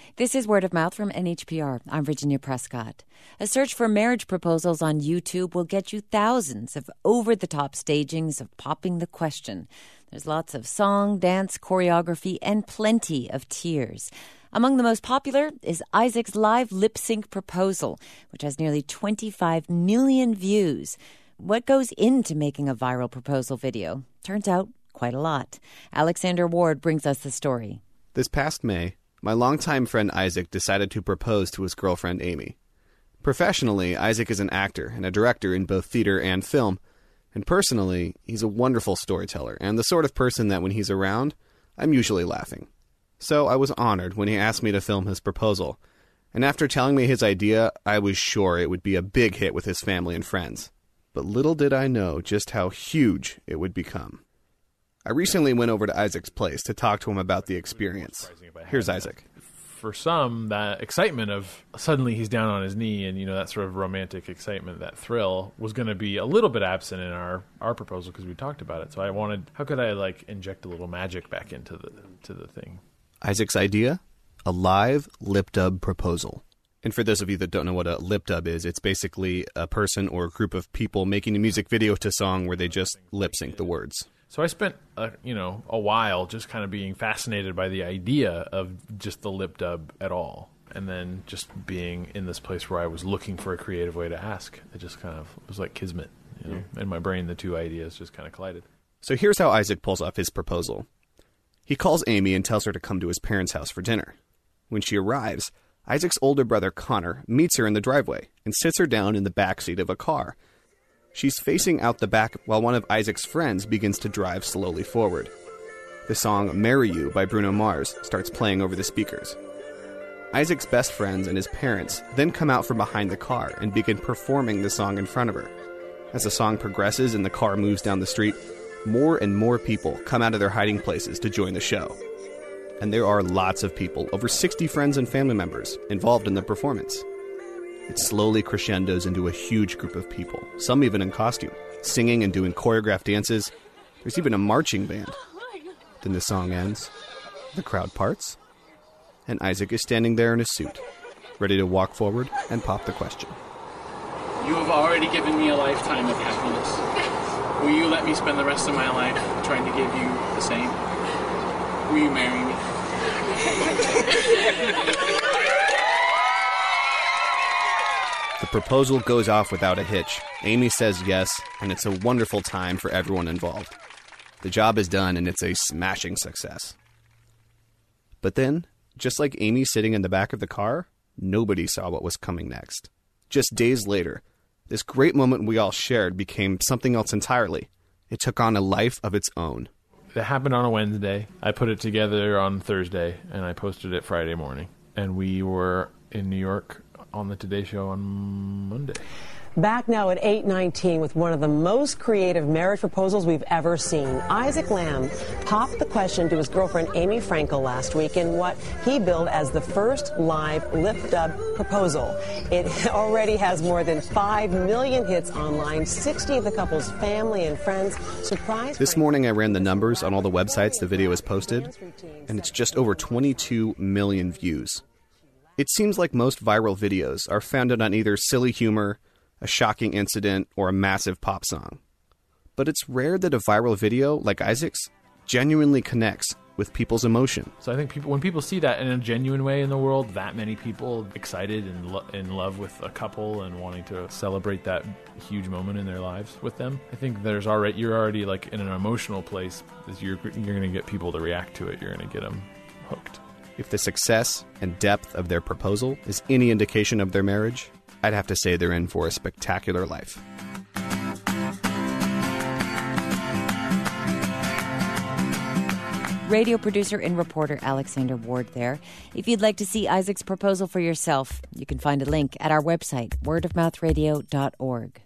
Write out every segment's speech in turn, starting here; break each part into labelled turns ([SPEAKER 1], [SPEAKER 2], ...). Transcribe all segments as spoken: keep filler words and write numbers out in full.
[SPEAKER 1] This is Word of Mouth from N H P R. I'm Virginia Prescott. A search for marriage proposals on YouTube will get you thousands of over-the-top stagings of popping the question. There's lots of song, dance, choreography, and plenty of tears. Among the most popular is Isaac's live lip-sync proposal, which has nearly twenty-five million views. What goes into making a viral proposal video? Turns out, quite a lot. Alexander Ward brings us the story.
[SPEAKER 2] This past May, my longtime friend Isaac decided to propose to his girlfriend Amy. Professionally, Isaac is an actor and a director in both theater and film. And personally, he's a wonderful storyteller and the sort of person that when he's around, I'm usually laughing. So I was honored when he asked me to film his proposal. And after telling me his idea, I was sure it would be a big hit with his family and friends. But little did I know just how huge it would become. I recently went over to Isaac's place to talk to him about the experience. Here's Isaac.
[SPEAKER 3] For some, that excitement of suddenly he's down on his knee and, you know, that sort of romantic excitement, that thrill, was going to be a little bit absent in our, our proposal because we talked about it. So I wanted, how could I, like, inject a little magic back into the to the thing?
[SPEAKER 2] Isaac's idea? A live lip dub proposal. And for those of you that don't know what a lip dub is, it's basically a person or a group of people making a music video to a song where they just lip sync the words.
[SPEAKER 3] So I spent, uh, you know, a while just kind of being fascinated by the idea of just the lip dub at all. And then just being in this place where I was looking for a creative way to ask. It just kind of was like kismet. You know? In my brain, the two ideas just kind of collided.
[SPEAKER 2] So here's how Isaac pulls off his proposal. He calls Amy and tells her to come to his parents' house for dinner. When she arrives, Isaac's older brother Connor meets her in the driveway and sits her down in the back seat of a car. She's facing out the back while one of Isaac's friends begins to drive slowly forward. The song Marry You by Bruno Mars starts playing over the speakers. Isaac's best friends and his parents then come out from behind the car and begin performing the song in front of her. As the song progresses and the car moves down the street, more and more people come out of their hiding places to join the show. And there are lots of people, over sixty friends and family members, involved in the performance. It slowly crescendos into a huge group of people, some even in costume, singing and doing choreographed dances. There's even a marching band. Then the song ends, the crowd parts, and Isaac is standing there in a suit, ready to walk forward and pop the question.
[SPEAKER 4] You have already given me a lifetime of happiness. Will you let me spend the rest of my life trying to give you the same? Will you marry me?
[SPEAKER 2] The proposal goes off without a hitch. Amy says yes, and it's a wonderful time for everyone involved. The job is done, and it's a smashing success. But then, just like Amy sitting in the back of the car, nobody saw what was coming next. Just days later, this great moment we all shared became something else entirely. It took on a life of its own.
[SPEAKER 3] It happened on a Wednesday. I put it together on Thursday, and I posted it Friday morning. And we were in New York on the Today Show on Monday.
[SPEAKER 5] Back now at eight nineteen with one of the most creative marriage proposals we've ever seen. Isaac Lamb popped the question to his girlfriend Amy Frankel last week in what he billed as the first live lip dub proposal. It already has more than five million hits online. sixty of the couple's family and friends surprised.
[SPEAKER 2] This morning I ran the numbers on all the websites the video is posted, and it's just over twenty-two million views. It seems like most viral videos are founded on either silly humor, a shocking incident, or a massive pop song. But it's rare that a viral video, like Isaac's, genuinely connects with people's emotion.
[SPEAKER 3] So I think people, when people see that in a genuine way in the world, that many people excited and lo- in love with a couple and wanting to celebrate that huge moment in their lives with them, I think there's already you're already like in an emotional place. You're you're going to get people to react to it. You're going to get them hooked.
[SPEAKER 2] If the success and depth of their proposal is any indication of their marriage, I'd have to say they're in for a spectacular life.
[SPEAKER 1] Radio producer and reporter Alexander Ward there. If you'd like to see Isaac's proposal for yourself, you can find a link at our website, word of mouth radio dot org.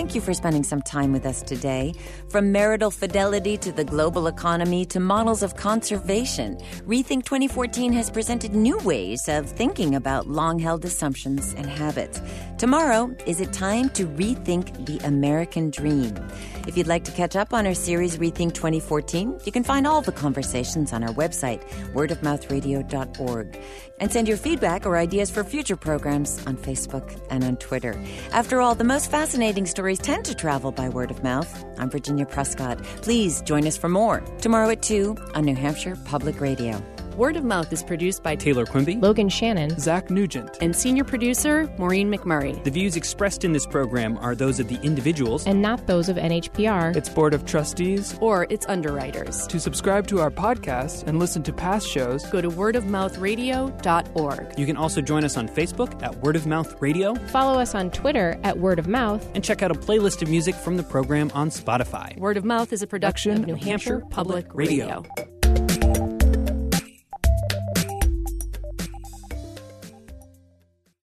[SPEAKER 1] Thank you for spending some time with us today. From marital fidelity to the global economy to models of conservation, Rethink twenty fourteen has presented new ways of thinking about long-held assumptions and habits. Tomorrow, is it time to rethink the American dream? If you'd like to catch up on our series Rethink twenty fourteen, you can find all the conversations on our website, word of mouth radio dot org. And send your feedback or ideas for future programs on Facebook and on Twitter. After all, the most fascinating stories tend to travel by word of mouth. I'm Virginia Prescott. Please join us for more tomorrow at two on New Hampshire Public Radio.
[SPEAKER 6] Word of Mouth is produced by
[SPEAKER 7] Taylor Quimby,
[SPEAKER 6] Logan Shannon,
[SPEAKER 7] Zach Nugent,
[SPEAKER 6] and senior producer Maureen McMurray.
[SPEAKER 7] The views expressed in this program are those of the individuals
[SPEAKER 6] and not those of N H P R,
[SPEAKER 8] its Board of Trustees,
[SPEAKER 6] or its underwriters.
[SPEAKER 8] To subscribe to our podcast and listen to past shows,
[SPEAKER 6] go to word of mouth radio dot org.
[SPEAKER 7] You can also join us on Facebook at Word of Mouth Radio,
[SPEAKER 6] follow us on Twitter at Word of Mouth,
[SPEAKER 7] and check out a playlist of music from the program on Spotify.
[SPEAKER 6] Word of Mouth is a production, production of New Hampshire, Hampshire Public, Public Radio. Radio.